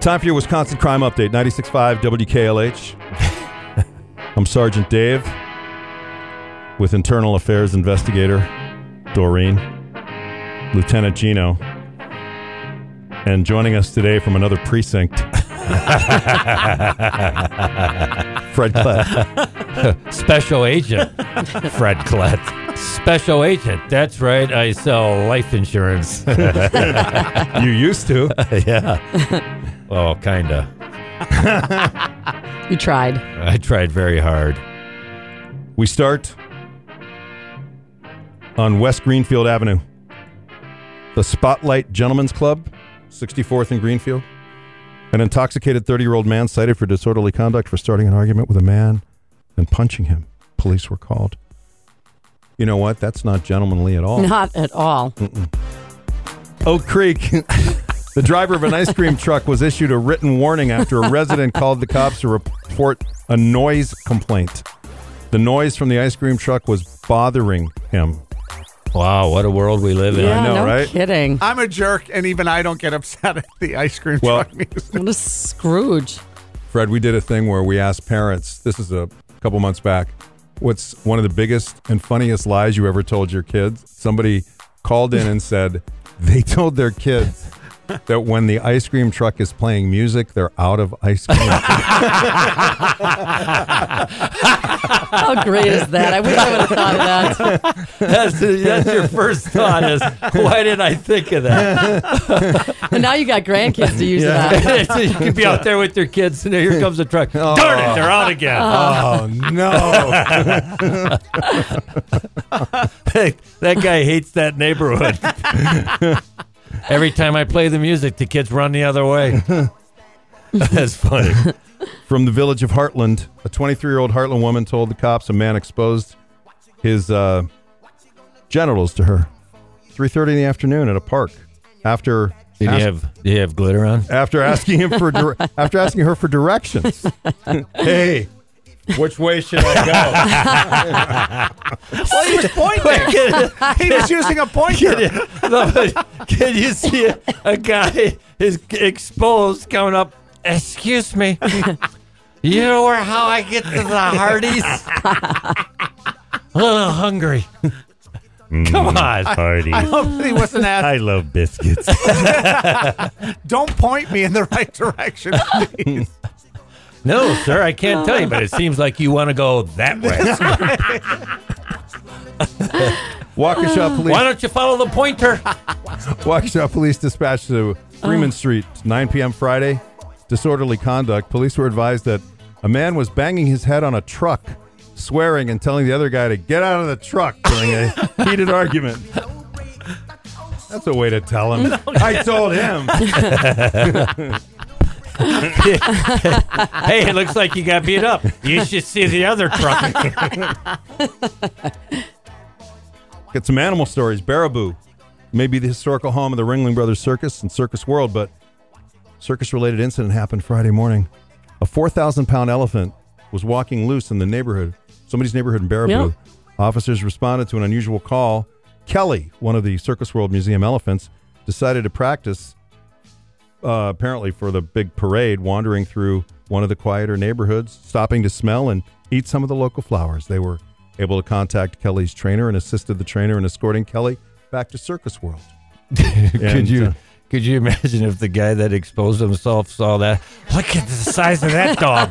Time for your Wisconsin Crime Update, 96.5 WKLH. I'm Sergeant Dave with Internal Affairs Investigator Doreen, Lieutenant Gino, and joining us today from another precinct, Fred Klett. Special Agent Fred Klett. Special Agent. That's right. I sell life insurance. You used to. Yeah. Well, kind of. You tried. I tried very hard. We start on West Greenfield Avenue. The Spotlight Gentlemen's Club, 64th and Greenfield. An intoxicated 30-year-old man cited for disorderly conduct for starting an argument with a man and punching him. Police were called. You know what? That's not gentlemanly at all. Not at all. Oak Creek. The driver of an ice cream truck was issued a written warning after a resident called the cops to report a noise complaint. The noise from the ice cream truck was bothering him. Wow, what a world we live in. Yeah, I know, no right? kidding. I'm a jerk, and even I don't get upset at the ice cream truck music. What a Scrooge. Fred, we did a thing where we asked parents, this is a couple months back, what's one of the biggest and funniest lies you ever told your kids? Somebody called in and said they told their kids that when the ice cream truck is playing music, they're out of ice cream. How great is that? I wish I would have thought of that. That's your first thought is, why didn't I think of that? And now you got grandkids to use that. So you could be out there with your kids, and here comes the truck. Oh. Darn it, they're out again. Oh, no. That guy hates that neighborhood. Every time I play the music, the kids run the other way. That's funny. From the village of Heartland, a 23-year-old Heartland woman told the cops a man exposed his genitals to her 3:30 in the afternoon at a park. Did he have glitter on? After asking him for asking her for directions. Hey, which way should I go? Well, he was pointing. He was using a pointer. Can you see a guy is exposed coming up? Excuse me. You know how I get to the Hardee's? A little hungry. Come on, Hardee's. I hope that he wasn't I asked. love biscuits. Don't point me in the right direction, please. No, sir, I can't tell you, but it seems like you want to go that way. Waukesha Police. Why don't you follow the pointer? Waukesha Police dispatched to Freeman Street, 9 p.m. Friday. Disorderly conduct. Police were advised that a man was banging his head on a truck, swearing and telling the other guy to get out of the truck during a heated argument. That's a way to tell him. I told him. Hey, it looks like you got beat up. You should see the other truck. Get some animal stories. Baraboo may be the historical home of the Ringling Brothers Circus and Circus World, but circus-related incident happened Friday morning. A 4,000-pound elephant was walking loose in the neighborhood, somebody's neighborhood in Baraboo. Yeah. Officers responded to an unusual call. Kelly, one of the Circus World Museum elephants, decided to practice, apparently for the big parade, wandering through one of the quieter neighborhoods, stopping to smell and eat some of the local flowers. They were able to contact Kelly's trainer and assisted the trainer in escorting Kelly back to Circus World. Could you imagine if the guy that exposed himself saw that? Look at the size of that dog.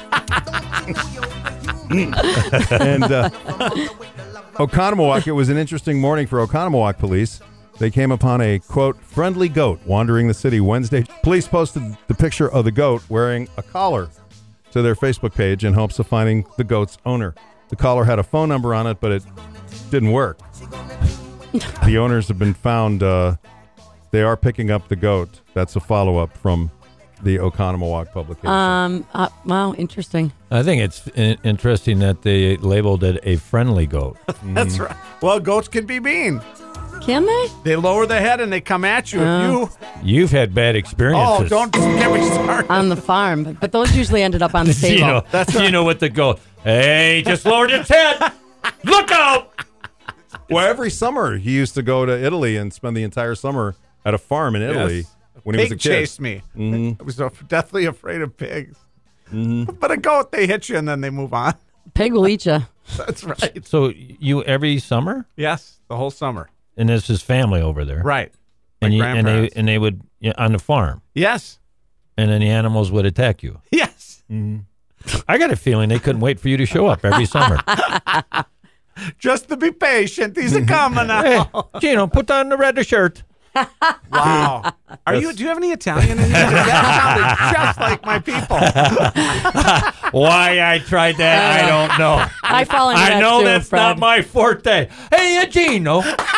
And Oconomowoc, it was an interesting morning for Oconomowoc police. They came upon a, quote, friendly goat wandering the city Wednesday. Police posted the picture of the goat wearing a collar to their Facebook page in hopes of finding the goat's owner. The collar had a phone number on it, but it didn't work. The owners have been found. They are picking up the goat. That's a follow-up from the Oconomowoc publication. Wow, interesting. I think it's interesting that they labeled it a friendly goat. That's right. Well, goats can be mean. Can they? They lower their head and they come at you. You've had bad experiences. Oh, don't get me started. On the farm. But those usually ended up on the table. You know what the goat. Hey, just lowered its head. Look out! Well, every summer he used to go to Italy and spend the entire summer at a farm in Italy. Yes. when he was a Pig kid. chased me. I was deathly afraid of pigs. But a goat, they hit you and then they move on. Pig will eat you. That's right. So you every summer, Yes, the whole summer. and this is family over there, Right. My And grandparents. they would on the farm, Yes. and then the animals would attack you. Yes. I got a feeling they couldn't wait for you to show up every summer. Just to be patient. He's a coming Hey, now. Gino, put on the red shirt. Wow. Do you have any Italian in you? That sounded just like my people. Why I tried that, I don't know. I fall into that I know too, that's Fred. not my forte. Hey, Gino.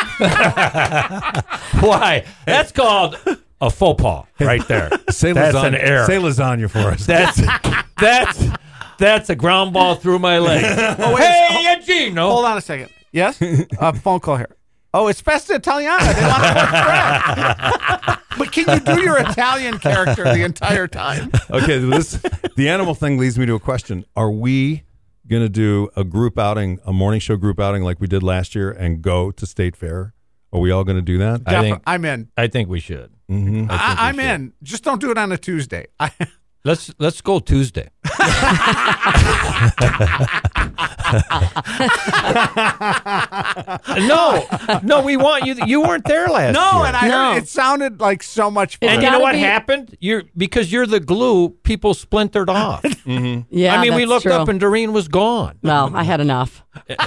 Why? That's called a faux pas right there. Say That's lasagna, an error. Say lasagna for us. That's a ground ball through my leg. Hey, Gino. Hold on a second. Yes? Phone call here. Oh, it's Festa Italiana. They want to work Fred. But can you do your Italian character the entire time? Okay, the animal thing leads me to a question. Are we going to do a group outing, a morning show group outing like we did last year and go to State Fair? Are we all going to do that? I'm in. I think we should. I'm in. Just don't do it on a Tuesday. Let's go Tuesday. No, we want you. You weren't there last year. No, and I No. heard it sounded like so much fun. And you know gotta what be- happened? Because you're the glue, people splintered off. Yeah, I mean, we that's looked true. up and Doreen was gone. Well, I had enough.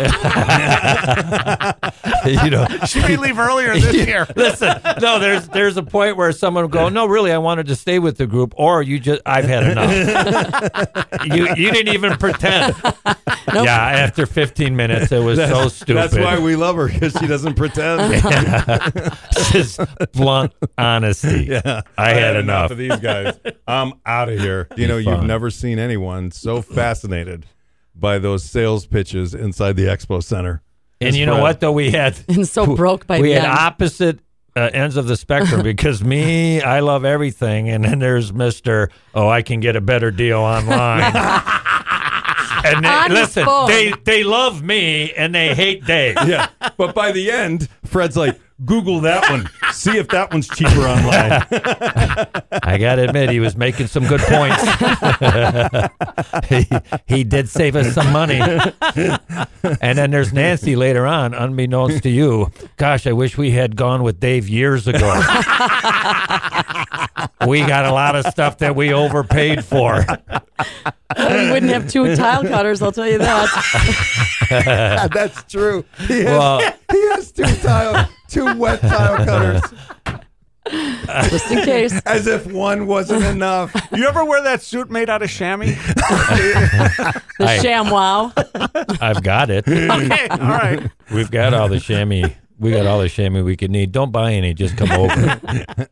You know, She may leave earlier this year. listen. No, there's a point where someone will go, no, really, I wanted to stay with the group, or I've had enough. you didn't even pretend. Yeah, after 15 minutes, it was so stupid. That's why we love her, because she doesn't pretend. Just blunt honesty. Yeah, I had enough. of these guys. I'm out of here. You know, you've fun. never seen anyone so fascinated by those sales pitches inside the Expo Center. And you know what, though? We had And so broke by we the had end. opposite ends of the spectrum because I love everything, and then there's Mr. Oh, I can get a better deal online. And On his listen, phone. they love me and they hate Dave. Yeah, but by the end, Fred's like, Google that one. See if that one's cheaper online. I gotta admit, he was making some good points. he did save us some money. And then there's Nancy later on, unbeknownst to you. Gosh, I wish we had gone with Dave years ago. We got a lot of stuff that we overpaid for. We wouldn't have 2 tile cutters, I'll tell you that. That's true. He Well, has 2 wet tile cutters, Just in case. as if one wasn't enough. You ever wear that suit made out of chamois? The ShamWow. I've got it. Okay, all right. We've got all the chamois. We got all the chamois we could need. Don't buy any. Just come over.